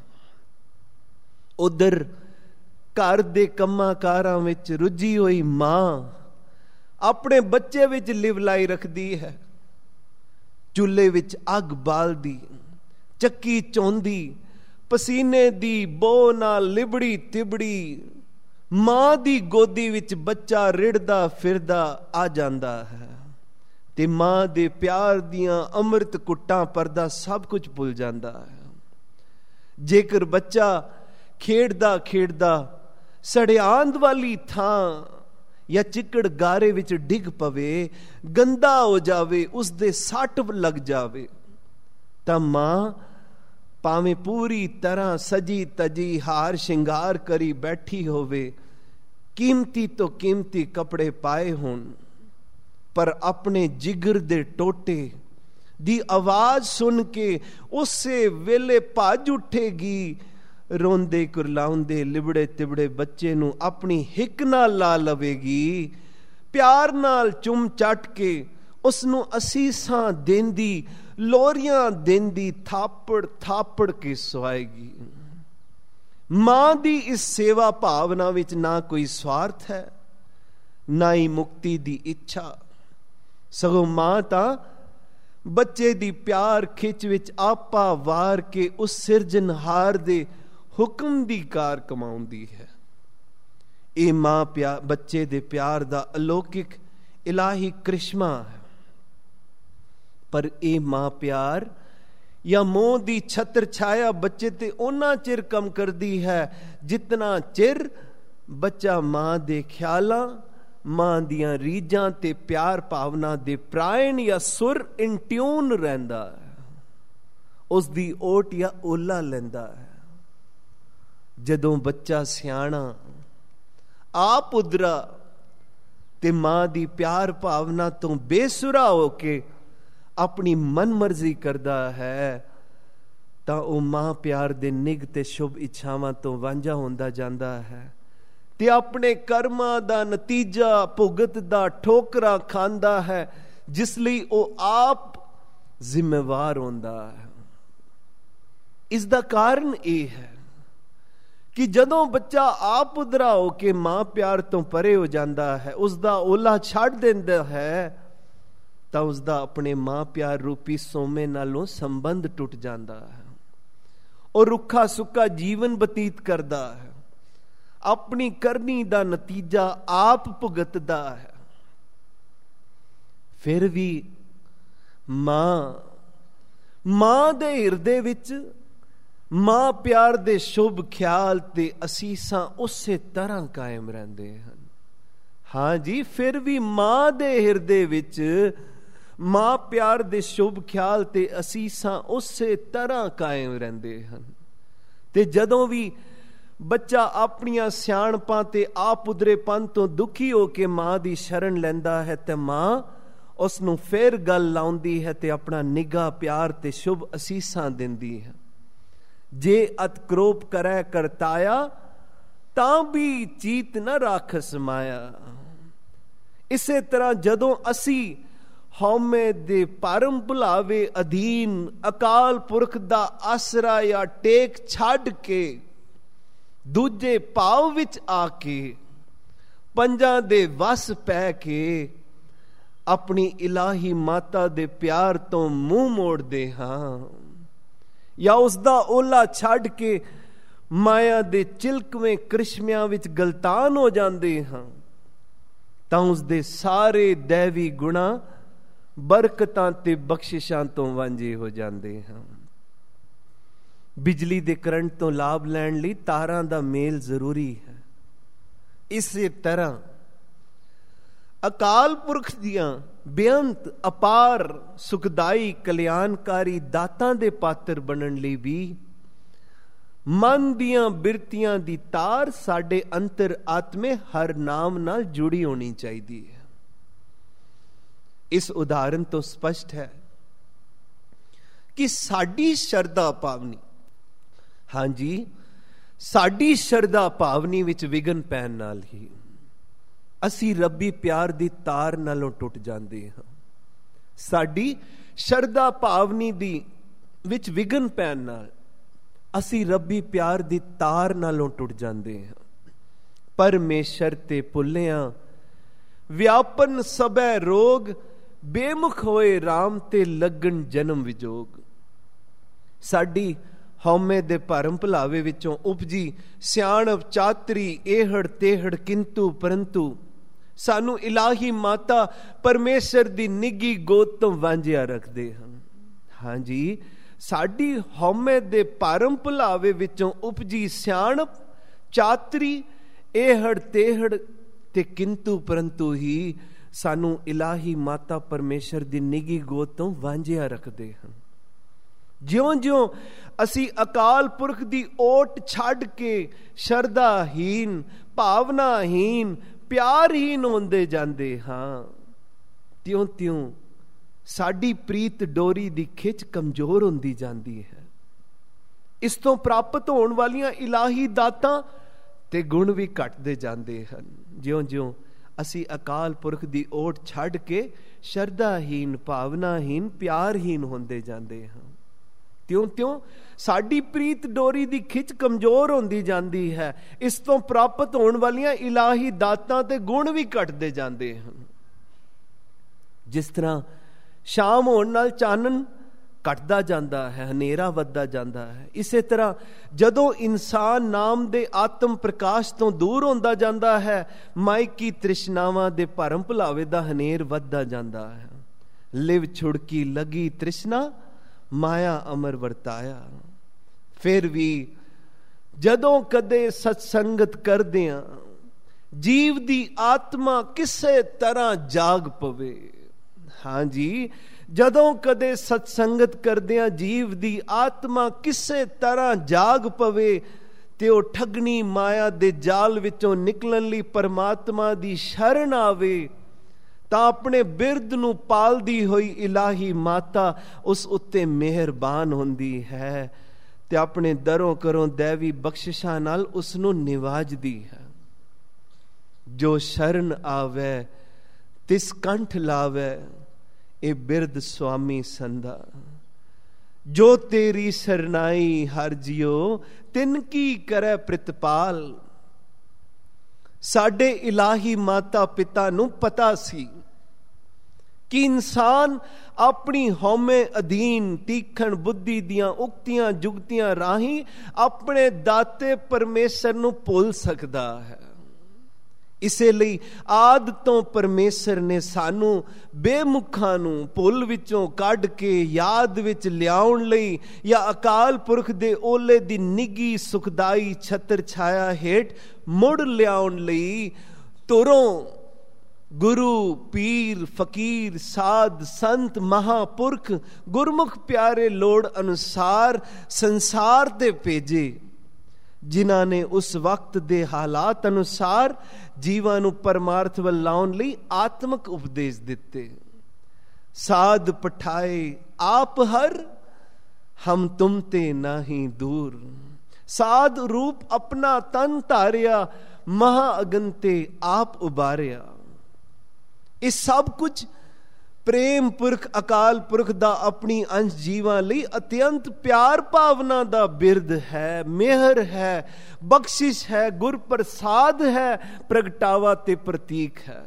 उधर घर दे कम्मां कारां विच रुझी हुई मां अपने बच्चे विच लिवलाई रखदी है। चूल्हे विच अग बालदी, चक्की चौंदी, पसीने दी बो नाल लिबड़ी तिबड़ी मां दी गोदी विच बच्चा रिड़दा फिरदा आ जांदा है ते मां दे प्यार दियां अमृत कुट्टां परदा सब कुछ भुल जांदा है। जेकर बच्चा खेड़दा खेड़दा सड़ियांद वाली थां या चिकड़ गारे विच डिग पवे, गंदा हो जावे, उसदे सट लग जावे, तां मां भावें पूरी तरह सजी तजी हार शिंगार करी बैठी होवे, कीमती तो कीमती कपड़े पाए होण, पर अपने जिगर दे टोटे दी आवाज सुन के उसे वेले भज उठेगी। रोंदे कुरलाउंदे लिबड़े तिबड़े बच्चे नूं अपनी हिक नाल ला लवेगी, प्यार नाल चुम चट के उसनूं असीसां देंदी ਲੋਰੀਆਂ ਦਿੰਦੀ ਥਾਪੜ ਥਾਪੜ ਕੇ ਸਵਾਏਗੀ। ਮਾਂ ਦੀ ਇਸ ਸੇਵਾ ਭਾਵਨਾ ਵਿੱਚ ਨਾ ਕੋਈ ਸਵਾਰਥ ਹੈ, ਨਾ ਹੀ ਮੁਕਤੀ ਦੀ ਇੱਛਾ। ਸਗੋਂ ਮਾਂ ਤਾਂ ਬੱਚੇ ਦੀ ਪਿਆਰ ਖਿੱਚ ਵਿੱਚ ਆਪਾ ਵਾਰ ਕੇ ਉਸ ਸਿਰਜਣਹਾਰ ਦੇ ਹੁਕਮ ਦੀ ਕਾਰ ਕਮਾਉਂਦੀ ਹੈ। ਇਹ ਮਾਂ ਬੱਚੇ ਦੇ ਪਿਆਰ ਦਾ ਅਲੌਕਿਕ ਇਲਾਹੀ ਕ੍ਰਿਸ਼ਮਾ ਹੈ। ਪਰ ਇਹ ਮਾਂ ਪਿਆਰ ਜਾਂ ਮੋਹ ਦੀ ਛਤਰ ਛਾਇਆ ਬੱਚੇ ਤੇ ਉਹਨਾਂ ਚਿਰ ਕੰਮ ਕਰਦੀ ਹੈ ਜਿਤਨਾ ਚਿਰ ਬੱਚਾ ਮਾਂ ਦੇ ਖਿਆਲਾਂ, ਮਾਂ ਦੀਆਂ ਰੀਝਾਂ ਤੇ ਪਿਆਰ ਭਾਵਨਾ ਦੇ ਪ੍ਰਾਇਣ ਜਾਂ ਸੁਰ ਇਨ ਟਿਊਨ ਰਹਿੰਦਾ ਹੈ, ਉਸ ਦੀ ਓਟ ਜਾਂ ਓਲਾ ਲੈਂਦਾ ਹੈ। ਜਦੋਂ ਬੱਚਾ ਸਿਆਣਾ, ਆਪ ਉਦਰਾ ਤੇ ਮਾਂ ਦੀ ਪਿਆਰ ਭਾਵਨਾ ਤੋਂ ਬੇਸੁਰਾ ਹੋ ਕੇ ਆਪਣੀ ਮਨਮਰਜ਼ੀ ਕਰਦਾ ਹੈ, ਤਾਂ ਉਹ ਮਾਂ ਪਿਆਰ ਦੇ ਨਿੱਘ ਤੇ ਸ਼ੁਭ ਇੱਛਾਵਾਂ ਤੋਂ ਵਾਂਝਾ ਹੁੰਦਾ ਜਾਂਦਾ ਹੈ ਤੇ ਆਪਣੇ ਕਰਮਾਂ ਦਾ ਨਤੀਜਾ ਭੁਗਤਦਾ, ਠੋਕਰਾਂ ਖਾਂਦਾ ਹੈ, ਜਿਸ ਲਈ ਉਹ ਆਪ ਜ਼ਿੰਮੇਵਾਰ ਹੁੰਦਾ ਹੈ। ਇਸ ਦਾ ਕਾਰਨ ਇਹ ਹੈ ਕਿ ਜਦੋਂ ਬੱਚਾ ਆਪ ਉਧਰਾ ਹੋ ਕੇ ਮਾਂ ਪਿਆਰ ਤੋਂ ਪਰੇ ਹੋ ਜਾਂਦਾ ਹੈ, ਉਸ ਦਾ ਓਲਾ ਛੱਡ ਦਿੰਦਾ ਹੈ, ਤਾਂ ਉਸ ਦਾ ਆਪਣੇ ਮਾਂ ਪਿਆਰ ਰੂਪੀ ਸੋਮੇ ਨਾਲੋਂ ਸੰਬੰਧ ਟੁੱਟ ਜਾਂਦਾ ਹੈ। ਉਹ ਰੁੱਖਾ ਸੁੱਕਾ ਜੀਵਨ ਬਤੀਤ ਕਰਦਾ ਹੈ, ਆਪਣੀ ਕਰਨੀ ਦਾ ਨਤੀਜਾ ਆਪ ਭੁਗਤਦਾ ਹੈ। ਫਿਰ ਵੀ ਮਾਂ ਦੇ ਹਿਰਦੇ ਵਿੱਚ ਮਾਂ ਪਿਆਰ ਦੇ ਸ਼ੁਭ ਖਿਆਲ ਤੇ ਅਸੀਸਾਂ ਉਸੇ ਤਰ੍ਹਾਂ ਕਾਇਮ ਰਹਿੰਦੇ ਹਨ। ਹਾਂ ਜੀ, ਫਿਰ ਵੀ ਮਾਂ ਦੇ ਹਿਰਦੇ ਵਿੱਚ ਮਾਂ ਪਿਆਰ ਦੇ ਸ਼ੁਭ ਖਿਆਲ ਤੇ ਅਸੀਸਾਂ ਉਸੇ ਤਰ੍ਹਾਂ ਕਾਇਮ ਰਹਿੰਦੇ ਹਨ। ਤੇ ਜਦੋਂ ਵੀ ਬੱਚਾ ਆਪਣੀਆਂ ਸਿਆਣਪਾਂ ਤੇ ਆਪ ਉਦਰੇਪਨ ਤੋਂ ਦੁਖੀ ਹੋ ਕੇ ਮਾਂ ਦੀ ਸ਼ਰਨ ਲੈਂਦਾ ਹੈ, ਤੇ ਮਾਂ ਉਸ ਨੂੰ ਫੇਰ ਗੱਲ ਲਾਉਂਦੀ ਹੈ ਤੇ ਆਪਣਾ ਨਿੱਘਾ ਪਿਆਰ ਤੇ ਸ਼ੁਭ ਅਸੀਸਾਂ ਦਿੰਦੀ ਹੈ। ਜੇ ਅਤ ਕ੍ਰੋਧ ਕਰੈ ਕਰਤਾਇਆ, ਤਾਂ ਵੀ ਚੀਤ ਨ ਰਾਖਸ ਮਾਇਆ। ਇਸੇ ਤਰ੍ਹਾਂ ਜਦੋਂ ਅਸੀਂ ਹਉਮੈ ਦੇ ਭਰਮ ਭੁਲਾਵੇ ਅਧੀਨ ਅਕਾਲ ਪੁਰਖ ਦਾ ਆਸਰਾ ਜਾਂ ਟੇਕ ਛੱਡ ਕੇ ਦੂਜੇ ਭਾਵ ਵਿੱਚ ਆ ਕੇ ਪੰਜਾਂ ਦੇ ਵਸ ਪੈ ਕੇ ਆਪਣੀ ਇਲਾਹੀ ਮਾਤਾ ਦੇ ਪਿਆਰ ਤੋਂ ਮੂੰਹ ਮੋੜਦੇ ਹਾਂ, ਜਾਂ ਉਸ ਦਾ ਓਲਾ ਛੱਡ ਕੇ ਮਾਇਆ ਦੇ ਚਿਲਕਵੇਂ ਕ੍ਰਿਸ਼ਮਿਆਂ ਵਿੱਚ ਗਲਤਾਨ ਹੋ ਜਾਂਦੇ ਹਾਂ, ਤਾਂ ਉਸ ਦੇ ਸਾਰੇ ਦੈਵੀ ਗੁਣਾ, ਬਰਕਤਾਂ ਤੇ ਬਖਸ਼ਿਸ਼ਾਂ ਤੋਂ ਵਾਂਝੇ ਹੋ ਜਾਂਦੇ ਹਾਂ। ਬਿਜਲੀ ਦੇ ਕਰੰਟ ਤੋਂ ਲਾਭ ਲੈਣ ਲਈ ਤਾਰਾਂ ਦਾ ਮੇਲ ਜ਼ਰੂਰੀ ਹੈ। ਇਸੇ ਤਰ੍ਹਾਂ ਅਕਾਲ ਪੁਰਖ ਦੀਆਂ ਬੇਅੰਤ ਅਪਾਰ ਸੁਖਦਾਈ ਕਲਿਆਣਕਾਰੀ ਦਾਤਾਂ ਦੇ ਪਾਤਰ ਬਣਨ ਲਈ ਵੀ ਮਨ ਦੀਆਂ ਬਿਰਤੀਆਂ ਦੀ ਤਾਰ ਸਾਡੇ ਅੰਤਰ ਆਤਮੇ ਹਰ ਨਾਮ ਨਾਲ ਜੁੜੀ ਹੋਣੀ ਚਾਹੀਦੀ ਹੈ। ਇਸ ਉਦਾਹਰਨ ਤੋਂ ਸਪਸ਼ਟ ਹੈ ਕਿ ਸਾਡੀ ਸ਼ਰਧਾ ਭਾਵਨੀ, ਹਾਂਜੀ, ਸਾਡੀ ਸ਼ਰਧਾ ਭਾਵਨੀ ਵਿੱਚ ਵਿਘਨ ਪੈਣ ਨਾਲ ਹੀ ਅਸੀਂ ਰੱਬੀ ਪਿਆਰ ਦੀ ਤਾਰ ਨਾਲੋਂ ਟੁੱਟ ਜਾਂਦੇ ਹਾਂ। ਸਾਡੀ ਸ਼ਰਧਾ ਭਾਵਨੀ ਦੀ ਵਿੱਚ ਵਿਘਨ ਪੈਣ ਨਾਲ ਅਸੀਂ ਰੱਬੀ ਪਿਆਰ ਦੀ ਤਾਰ ਨਾਲੋਂ ਟੁੱਟ ਜਾਂਦੇ ਹਾਂ। ਪਰਮੇਸ਼ਰ ਤੇ ਭੁੱਲਿਆਂ ਵਿਆਪਨ ਸਭੈ ਰੋਗ, ਬੇਮੁਖ ਹੋਏ RAM ਤੇ ਲੱਗਣ ਜਨਮ ਵਿਜੋਗ। ਸਾਡੀ ਹਉਮੈ ਦੇ ਭਰਮ ਭੁਲਾਵੇ ਵਿੱਚੋਂ ਉਪਜੀ ਸਿਆਣਪ ਚਾਤਰੀ ਇਹੜ ਤੇਹੜ ਕਿੰਤੂ ਪਰੰਤੂ ਸਾਨੂੰ ਇਲਾਹੀ ਮਾਤਾ ਪਰਮੇਸ਼ਰ ਦੀ ਨਿੱਘੀ ਗੋਦ ਤੋਂ ਵਾਂਝਿਆ ਰੱਖਦੇ ਹਨ। ਹਾਂਜੀ, ਸਾਡੀ ਹਉਮੈ ਦੇ ਭਰਮ ਭੁਲਾਵੇ ਵਿੱਚੋਂ ਉਪਜੀ ਸਿਆਣਪ ਚਾਤਰੀ ਇਹੜ ਤੇਹੜ ਤੇ ਕਿੰਤੂ ਪਰੰਤੂ ਹੀ ਸਾਨੂੰ ਇਲਾਹੀ ਮਾਤਾ ਪਰਮੇਸ਼ਰ ਦੀ ਨਿੱਘੀ ਗੋਦ ਤੋਂ ਵਾਂਝਿਆ ਰੱਖਦੇ ਹਨ। ਜਿਉਂ-ਜਿਉਂ ਅਸੀਂ ਅਕਾਲ ਪੁਰਖ ਦੀ ਓਟ ਛੱਡ ਕੇ ਸ਼ਰਧਾਹੀਨ, ਭਾਵਨਾਹੀਨ, ਪਿਆਰਹੀਨ ਹੁੰਦੇ ਜਾਂਦੇ ਹਾਂ, ਤਿਉਂ-ਤਿਉਂ ਸਾਡੀ ਪ੍ਰੀਤ ਡੋਰੀ ਦੀ ਖਿੱਚ ਕਮਜ਼ੋਰ ਹੁੰਦੀ ਜਾਂਦੀ ਹੈ। ਇਸ ਤੋਂ ਪ੍ਰਾਪਤ ਹੋਣ ਵਾਲੀਆਂ ਇਲਾਹੀ ਦਾਤਾਂ ਤੇ ਗੁਣ ਵੀ ਘਟਦੇ ਜਾਂਦੇ ਹਨ। ਜਿਉਂ-ਜਿਉਂ ਅਸੀਂ ਅਕਾਲ ਪੁਰਖ ਦੀ ਓਟ ਛੱਡ ਕੇ ਸ਼ਰਧਾਹੀਨ, ਭਾਵਨਾਹੀਨ, ਪਿਆਰਹੀਨ ਹੁੰਦੇ ਜਾਂਦੇ ਹਾਂ। ਤਿਉਂ ਸਾਡੀ ਪ੍ਰੀਤ ਡੋਰੀ ਦੀ ਖਿੱਚ ਕਮਜ਼ੋਰ ਹੁੰਦੀ ਜਾਂਦੀ ਹੈ। ਇਸ ਤੋਂ ਪ੍ਰਾਪਤ ਹੋਣ ਵਾਲੀਆਂ ਇਲਾਹੀ ਦਾਤਾਂ ਤੇ ਗੁਣ ਵੀ ਘਟਦੇ ਜਾਂਦੇ ਹਨ। ਜਿਸ ਤਰ੍ਹਾਂ ਸ਼ਾਮ ਹੋਣ ਨਾਲ ਚਾਨਣ ਘਟਦਾ ਜਾਂਦਾ ਹੈ, ਹਨੇਰਾ ਵੱਧਦਾ ਜਾਂਦਾ ਹੈ, ਇਸੇ ਤਰ੍ਹਾਂ ਜਦੋਂ ਇਨਸਾਨ ਨਾਮ ਦੇ ਆਤਮ ਪ੍ਰਕਾਸ਼ ਤੋਂ ਦੂਰ ਹੁੰਦਾ ਜਾਂਦਾ ਹੈ, ਮਾਇਕੀ ਤ੍ਰਿਸ਼ਨਾਵਾਂ ਦੇ ਭਰਮ ਭੁਲਾਵੇ ਦਾ ਹਨੇਰ ਵੱਧਦਾ ਜਾਂਦਾ ਹੈ। ਲਿਵ ਛੁੜਕੀ ਲਗੀ ਤ੍ਰਿਸ਼ਨਾ, ਮਾਇਆ ਅਮਰ ਵਰਤਾਇਆ। ਫਿਰ ਵੀ ਜਦੋਂ ਕਦੇ ਸਤਸੰਗਤ ਕਰਦਿਆਂ ਜੀਵ ਦੀ ਆਤਮਾ ਕਿਸੇ ਤਰ੍ਹਾਂ ਜਾਗ ਪਵੇ, ਹਾਂਜੀ, ਜਦੋਂ ਕਦੇ ਸਤਸੰਗਤ ਕਰਦਿਆਂ ਜੀਵ ਦੀ ਆਤਮਾ ਕਿਸੇ ਤਰ੍ਹਾਂ ਜਾਗ ਪਵੇ ਤੇ ਉਹ ਠੱਗਣੀ ਮਾਇਆ ਦੇ ਜਾਲ ਵਿੱਚੋਂ ਨਿਕਲਣ ਲਈ ਪਰਮਾਤਮਾ ਦੀ ਸ਼ਰਨ ਆਵੇ, ਤਾਂ ਆਪਣੇ ਬਿਰਧ ਨੂੰ ਪਾਲਦੀ ਹੋਈ ਇਲਾਹੀ ਮਾਤਾ ਉਸ ਉੱਤੇ ਮਿਹਰਬਾਨ ਹੁੰਦੀ ਹੈ ਤੇ ਆਪਣੇ ਦਰੋਂ ਕਰੋਂ ਦੈਵੀ ਬਖਸ਼ਿਸ਼ਾਂ ਨਾਲ ਉਸ ਨੂੰ ਨਿਵਾਜਦੀ ਹੈ। ਜੋ ਸ਼ਰਨ ਆਵੇ ਤਿਸ ਕੰਠ ਲਾਵੇ, ਇਹ ਬਿਰਧ ਸੁਆਮੀ ਸੰਦਾ। ਜੋ ਤੇਰੀ ਸਰਨਾਈ ਹਰ ਜਿਉ, ਤਿਨ ਕੀ ਕਰੈ ਪ੍ਰਿਤਪਾਲ। ਸਾਡੇ ਇਲਾਹੀ ਮਾਤਾ ਪਿਤਾ ਨੂੰ ਪਤਾ ਸੀ ਕਿ ਇਨਸਾਨ ਆਪਣੀ ਹਉਮੈ ਅਧੀਨ ਤੀਖਣ ਬੁੱਧੀ ਦੀਆਂ ਉਕਤੀਆਂ ਜੁਗਤੀਆਂ ਰਾਹੀਂ ਆਪਣੇ ਦਾਤੇ ਪਰਮੇਸ਼ਰ ਨੂੰ ਭੁੱਲ ਸਕਦਾ ਹੈ। ਇਸੇ ਲਈ ਆਦਿ ਤੋਂ ਪਰਮੇਸ਼ਰ ਨੇ ਸਾਨੂੰ ਬੇਮੁਖਾਂ ਨੂੰ ਭੁੱਲ ਵਿੱਚੋਂ ਕੱਢ ਕੇ ਯਾਦ ਵਿੱਚ ਲਿਆਉਣ ਲਈ ਜਾਂ ਅਕਾਲ ਪੁਰਖ ਦੇ ਓਲੇ ਦੀ ਨਿੱਘੀ ਸੁਖਦਾਈ ਛਤਰ ਛਾਇਆ ਹੇਠ ਮੁੜ ਲਿਆਉਣ ਲਈ ਧੁਰੋਂ ਗੁਰੂ, ਪੀਰ, ਫਕੀਰ, ਸਾਧ, ਸੰਤ, ਮਹਾਪੁਰਖ, ਗੁਰਮੁਖ ਪਿਆਰੇ ਲੋੜ ਅਨੁਸਾਰ ਸੰਸਾਰ ਤੇ ਭੇਜੇ, ਜਿਨ੍ਹਾਂ ਨੇ ਉਸ ਵਕਤ ਦੇ ਹਾਲਾਤ ਅਨੁਸਾਰ ਜੀਵਾਂ ਨੂੰ ਪਰਮਾਰਥ ਵੱਲ ਲਾਉਣ ਲਈ ਆਤਮਿਕ ਉਪਦੇਸ਼ ਦਿੱਤੇ। ਸਾਧ ਪਠਾਏ ਆਪ ਹਰ, ਹਮ ਤੁਮ ਤੇ ਨਾਹੀਂ ਦੂਰ। ਸਾਧ ਰੂਪ ਆਪਣਾ ਤਨ ਧਾਰਿਆ, ਮਹਾ ਅਗਨ ਤੇ ਆਪ ਉਬਾਰਿਆ। ਇਹ ਸਭ ਕੁਝ ਪ੍ਰੇਮ ਪੁਰਖ ਅਕਾਲ ਪੁਰਖ ਦਾ ਆਪਣੀ ਅੰਸ਼ ਜੀਵਾਂ ਲਈ ਅਤਿਅੰਤ ਪਿਆਰ ਭਾਵਨਾ ਦਾ ਬਿਰਧ ਹੈ, ਮਿਹਰ ਹੈ, ਬਖਸ਼ਿਸ਼ ਹੈ, ਗੁਰ ਪ੍ਰਸਾਦ ਹੈ, ਪ੍ਰਗਟਾਵਾ ਤੇ ਪ੍ਰਤੀਕ ਹੈ।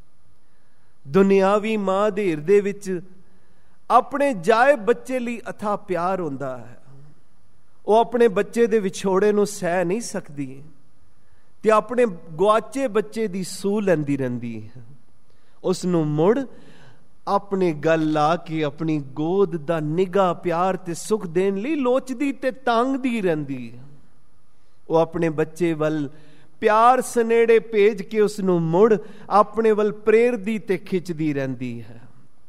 ਦੁਨਿਆਵੀ ਮਾਂ ਦੇ ਹਿਰਦੇ ਵਿੱਚ ਆਪਣੇ ਜਾਏ ਬੱਚੇ ਲਈ ਅਥਾਹ ਪਿਆਰ ਹੁੰਦਾ ਹੈ। ਉਹ ਆਪਣੇ ਬੱਚੇ ਦੇ ਵਿਛੋੜੇ ਨੂੰ ਸਹਿ ਨਹੀਂ ਸਕਦੀ ਤੇ ਆਪਣੇ ਗੁਆਚੇ ਬੱਚੇ ਦੀ ਸੂਹ ਲੈਂਦੀ ਰਹਿੰਦੀ ਹੈ। ਉਸ ਨੂੰ ਮੁੜ ਆਪਣੇ ਗਲ ਲਾ ਕੇ ਆਪਣੀ ਗੋਦ ਦਾ ਨਿੱਘਾ ਪਿਆਰ ਤੇ ਸੁਖ ਦੇਣ ਲਈ ਲੋਚਦੀ ਤੇ ਤਾਂਗਦੀ ਰਹਿੰਦੀ ਹੈ। ਉਹ ਆਪਣੇ ਬੱਚੇ ਵੱਲ ਪਿਆਰ ਸਨੇੜੇ ਭੇਜ ਕੇ ਉਸ ਨੂੰ ਮੁੜ ਆਪਣੇ ਵੱਲ ਪ੍ਰੇਰਦੀ ਤੇ ਖਿੱਚਦੀ ਰਹਿੰਦੀ ਹੈ।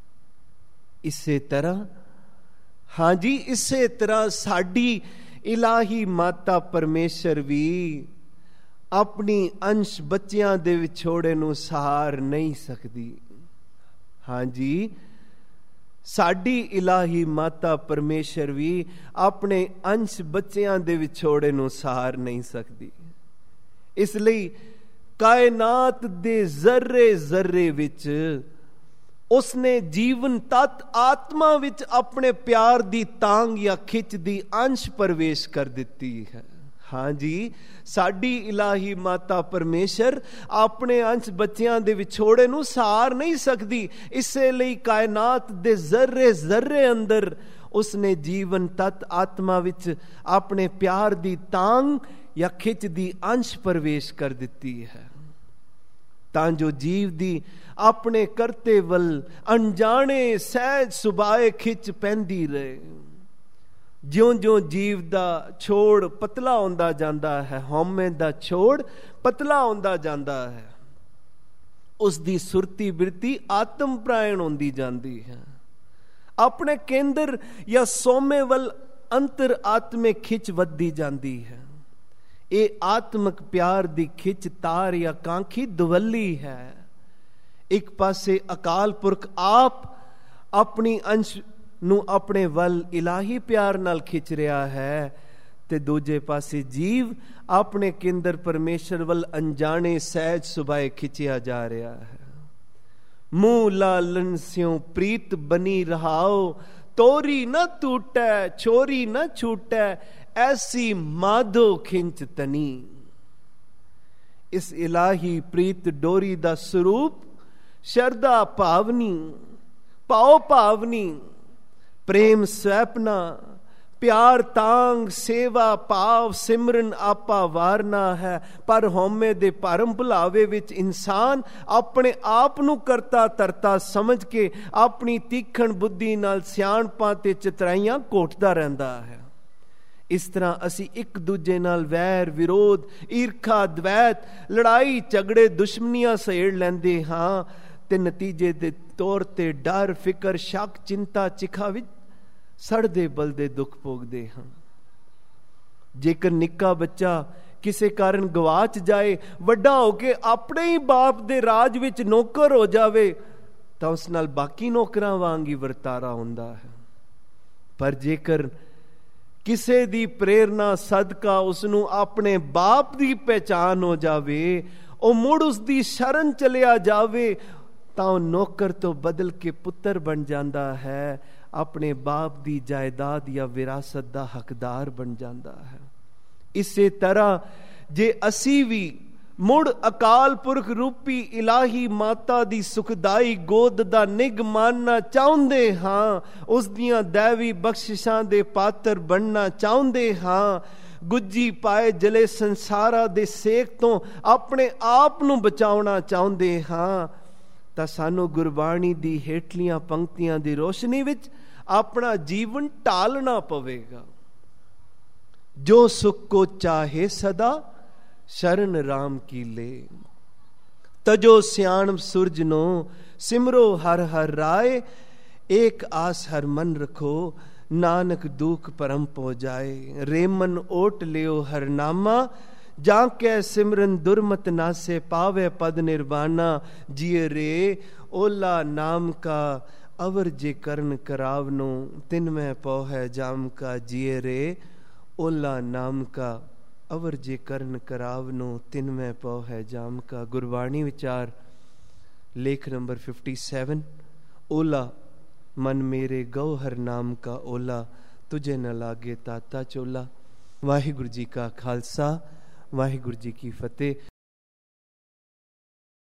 ਇਸੇ ਤਰ੍ਹਾਂ, ਹਾਂਜੀ, ਇਸੇ ਤਰ੍ਹਾਂ ਸਾਡੀ ਇਲਾਹੀ ਮਾਤਾ ਪਰਮੇਸ਼ਰ ਵੀ ਆਪਣੀ ਅੰਸ਼ ਬੱਚਿਆਂ ਦੇ ਵਿਛੋੜੇ ਨੂੰ ਸਹਾਰ ਨਹੀਂ ਸਕਦੀ। ਹਾਂਜੀ, ਸਾਡੀ ਇਲਾਹੀ ਮਾਤਾ ਪਰਮੇਸ਼ਰ ਵੀ ਆਪਣੇ ਅੰਸ਼ ਬੱਚਿਆਂ ਦੇ ਵਿਛੋੜੇ ਨੂੰ ਸਹਾਰ ਨਹੀਂ ਸਕਦੀ। ਇਸ ਲਈ ਕਾਇਨਾਤ ਦੇ ਜ਼ਰਰੇ ਜ਼ਰਰੇ ਵਿੱਚ ਉਸਨੇ ਜੀਵਨ ਤਤ ਆਤਮਾ ਵਿੱਚ ਆਪਣੇ ਪਿਆਰ ਦੀ ਤਾਂਗ ਜਾਂ ਖਿੱਚ ਦੀ ਅੰਸ਼ ਪ੍ਰਵੇਸ਼ ਕਰ ਦਿੱਤੀ ਹੈ। ਹਾਂਜੀ, ਸਾਡੀ ਇਲਾਹੀ ਮਾਤਾ ਪਰਮੇਸ਼ਰ ਆਪਣੇ ਅੰਸ਼ ਬੱਚਿਆਂ ਦੇ ਵਿਛੋੜੇ ਨੂੰ ਸਹਾਰ ਨਹੀਂ ਸਕਦੀ। ਇਸੇ ਲਈ ਕਾਇਨਾਤ ਦੇ ਜ਼ਰਰੇ ਜ਼ਰਰੇ ਅੰਦਰ ਉਸਨੇ ਜੀਵਨ ਤਤ ਆਤਮਾ ਵਿੱਚ ਆਪਣੇ ਪਿਆਰ ਦੀ ਤਾਂਗ ਜਾਂ ਖਿੱਚ ਦੀ ਅੰਸ਼ ਪ੍ਰਵੇਸ਼ ਕਰ ਦਿੱਤੀ ਹੈ, ਤਾਂ ਜੋ ਜੀਵ ਦੀ ਆਪਣੇ ਕਰਤੇ ਵੱਲ ਅਣਜਾਣੇ ਸਹਿਜ ਸੁਭਾਏ ਖਿੱਚ ਪੈਂਦੀ ਰਹੇ। ਜਿਉਂ-ਜਿਉਂ ਜੀਵ ਦਾ ਛੋੜ ਪਤਲਾ ਹੁੰਦਾ ਜਾਂਦਾ ਹੈ, ਹਉਮੈ ਦਾ ਛੋੜ ਪਤਲਾ ਹੁੰਦਾ ਜਾਂਦਾ ਹੈ, ਉਸ ਦੀ ਸੁਰਤੀ ਬਿਰਤੀ ਆਤਮ ਪ੍ਰਾਇਣ ਹੁੰਦੀ ਜਾਂਦੀ ਹੈ। ਆਪਣੇ ਕੇਂਦਰ ਜਾਂ ਸੋਮੇ ਵੱਲ ਅੰਤਰ ਆਤਮਿਕ ਖਿੱਚ ਵੱਧਦੀ ਜਾਂਦੀ ਹੈ। ਇਹ ਆਤਮਿਕ ਪਿਆਰ ਦੀ ਖਿੱਚ ਤਾਰ ਜਾਂ ਕਾਂਖੀ ਦੁਵੱਲੀ ਹੈ। ਇੱਕ ਪਾਸੇ ਅਕਾਲ ਪੁਰਖ ਆਪ ਆਪਣੀ ਅੰਸ਼ ਨੂੰ ਆਪਣੇ ਵੱਲ ਇਲਾਹੀ ਪਿਆਰ ਨਾਲ ਖਿੱਚ ਰਿਹਾ ਹੈ, ਤੇ ਦੂਜੇ ਪਾਸੇ ਜੀਵ ਆਪਣੇ ਕੇਂਦਰ ਪਰਮੇਸ਼ਰ ਵੱਲ ਅਣਜਾਣੇ ਸਹਿਜ ਸੁਭਾਏ ਖਿੱਚਿਆ ਜਾ ਰਿਹਾ ਹੈ। ਮੂੰਹ ਲਾਲਨ ਸਿਉ ਪ੍ਰੀਤ ਬਨੀ ਰਹਾਓ, ਤੋਰੀ ਨਾ ਟੂਟੈ ਛੋਰੀ ਨਾ ਛੂਟੈ, ਐਸੀ ਮਾਧੋ ਖਿੰਚ ਤਨੀ। ਇਸ ਇਲਾਹੀ ਪ੍ਰੀਤ ਡੋਰੀ ਦਾ ਸਰੂਪ ਸ਼ਰਧਾ ਭਾਵਨੀ, ਭਾਉ ਭਾਵਨੀ, ਪ੍ਰੇਮ ਸਵੈਪਨਾ, ਪਿਆਰ ਤਾਂਗ, ਸੇਵਾ ਭਾਵ, ਸਿਮਰਨ ਆਪਾ ਵਾਰਨਾ ਹੈ। ਪਰ ਹਉਮੈ ਦੇ ਭਰਮ ਭੁਲਾਵੇ ਵਿੱਚ ਇਨਸਾਨ ਆਪਣੇ ਆਪ ਨੂੰ ਕਰਤਾ ਧਰਤਾ ਸਮਝ ਕੇ ਆਪਣੀ ਤੀਖਣ ਬੁੱਧੀ ਨਾਲ ਸਿਆਣਪਾਂ ਤੇ ਚਤਰਾਈਆਂ ਘੋਟਦਾ ਰਹਿੰਦਾ ਹੈ। ਇਸ ਤਰ੍ਹਾਂ ਅਸੀਂ ਇੱਕ ਦੂਜੇ ਨਾਲ ਵੈਰ ਵਿਰੋਧ, ਈਰਖਾ ਦਵੈਤ, ਲੜਾਈ ਝਗੜੇ ਦੁਸ਼ਮਨੀਆਂ ਸਹੇੜ ਲੈਂਦੇ ਹਾਂ ਤੇ ਨਤੀਜੇ ਦੇ ਤੌਰ ਤੇ ਡਰ ਫਿਕਰ ਸ਼ੱਕ ਚਿੰਤਾ ਚਿਖਾ ਵਿੱਚ ਸੜਦੇ ਬਲਦੇ ਦੁੱਖ ਭੋਗਦੇ ਹਾਂ। ਜੇਕਰ ਨਿੱਕਾ ਬੱਚਾ ਕਿਸੇ ਕਾਰਨ ਗਵਾਚ ਜਾਏ, ਵੱਡਾ ਹੋ ਕੇ ਆਪਣੇ ਹੀ ਬਾਪ ਦੇ ਰਾਜ ਵਿੱਚ ਨੌਕਰ ਹੋ ਜਾਵੇ ਤਾਂ ਉਸ ਨਾਲ ਬਾਕੀ ਨੌਕਰਾਂ ਵਾਂਗ ਹੀ ਵਰਤਾਰਾ ਹੁੰਦਾ ਹੈ। ਪਰ ਜੇਕਰ ਕਿਸੇ ਦੀ ਪ੍ਰੇਰਨਾ ਸਦਕਾ ਉਸ ਨੂੰ ਆਪਣੇ ਬਾਪ ਦੀ ਪਹਿਚਾਨ ਹੋ ਜਾਵੇ, ਉਹ ਮੁੜ ਉਸ ਦੀ ਸ਼ਰਨ ਚਲਿਆ ਜਾਵੇ, ਤਾਂ ਉਹ ਨੌਕਰ ਤੋਂ ਬਦਲ ਕੇ ਪੁੱਤਰ ਬਣ ਜਾਂਦਾ ਹੈ, ਆਪਣੇ ਬਾਪ ਦੀ ਜਾਇਦਾਦ ਜਾਂ ਵਿਰਾਸਤ ਦਾ ਹੱਕਦਾਰ ਬਣ ਜਾਂਦਾ ਹੈ। ਇਸੇ ਤਰ੍ਹਾਂ ਜੇ ਅਸੀਂ ਵੀ ਮੁੜ ਅਕਾਲ ਪੁਰਖ ਰੂਪੀ ਇਲਾਹੀ ਮਾਤਾ ਦੀ ਸੁਖਦਾਈ ਗੋਦ ਦਾ ਨਿੱਘ ਮਾਨਣਾ ਚਾਹੁੰਦੇ ਹਾਂ, ਉਸ ਦੀਆਂ ਦੈਵੀ ਬਖਸ਼ਿਸ਼ਾਂ ਦੇ ਪਾਤਰ ਬਣਨਾ ਚਾਹੁੰਦੇ ਹਾਂ, ਗੁੱਜੀ ਪਾਏ ਜਲੇ ਸੰਸਾਰਾਂ ਦੇ ਸੇਕ ਤੋਂ ਆਪਣੇ ਆਪ ਨੂੰ ਬਚਾਉਣਾ ਚਾਹੁੰਦੇ ਹਾਂ, ਤਾਂ ਸਾਨੂੰ ਗੁਰਬਾਣੀ ਦੀ ਹੇਠਲੀਆਂ ਪੰਕਤੀਆਂ ਦੀ ਰੋਸ਼ਨੀ ਵਿੱਚ ਆਪਣਾ ਜੀਵਨ ਢਾਲਣਾ ਪਵੇਗਾ। ਜੋ ਸੁਖ ਕੋ ਚਾਹੇ ਸਦਾ ਸ਼ਰਨ ਰਾਮ ਕੀ ਲੇ, ਤਜੋ ਸਿਆਣਪ ਸੂਰਜ ਨੂੰ ਸਿਮਰੋ ਹਰ ਹਰ ਰਾਏ, ਏਕ ਆਸ ਹਰ ਮਨ ਰਖੋ ਨਾਨਕ ਦੁਖ ਪਰਮ ਪੋ ਜਾਏ। ਰੇਮਨ ਓਟ ਲਿਓ ਹਰ ਨਾਮਾ, ਜਾਂ ਕੈ ਸਿਮਰਨ ਦੁਰਮਤ ਨਾਸੇ, ਪਾਵੇ ਪਦ ਨਿਰਵਾਣਾ। ਜੀਏ ਰੇ ਓਲਾ ਨਾਮ ਕਾ ਅਵਰ ਜੇ ਕਰਨ ਕਰਾਵਨੋ, ਤਿਨ ਮੈਂ ਪਉ ਹੈ ਜਾਮ ਕਾ। ਜੀਏ ਰੇ ਓਲਾ ਨਾਮ ਕਾ ਅਵਰ ਜੇ ਕਰਨ ਕਰਾਵਨੋ, ਤਿਨ ਮੈਂ ਪਉ ਹੈ ਜਾਮ ਕਾ। ਗੁਰਬਾਣੀ ਵਿਚਾਰ ਲੇਖ ਨੰਬਰ 57। ਓਲਾ ਮਨ ਮੇਰੇ ਗਉਹਰ ਨਾਮ ਕਾ ਓਲਾ, ਤੁਝੇ ਨ ਲਾਗੇ ਤਾਤਾ ਚੋਲਾ। ਵਾਹਿਗੁਰੂ ਜੀ ਕਾ ਖਾਲਸਾ, ਵਾਹਿਗੁਰੂ ਜੀ ਕੀ ਫਤਿਹ।